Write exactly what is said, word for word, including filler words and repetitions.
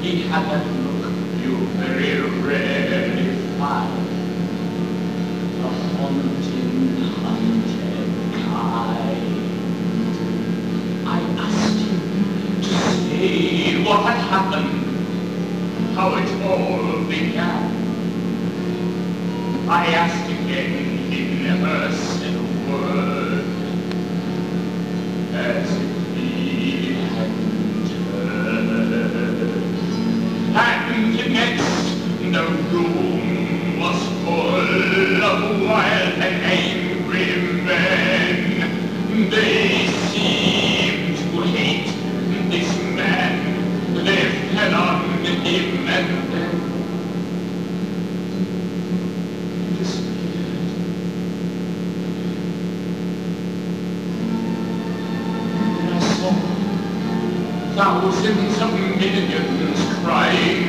he had that look you very rarely find. A haunting, hunted kind. I asked him to say what had happened, how it all began. I asked again, he never said a word, as if he hadn't heard. And next, the room was full of wild and angry men. They seemed to hate this man. They fell on him and then disappeared. And I saw thousands of millions crying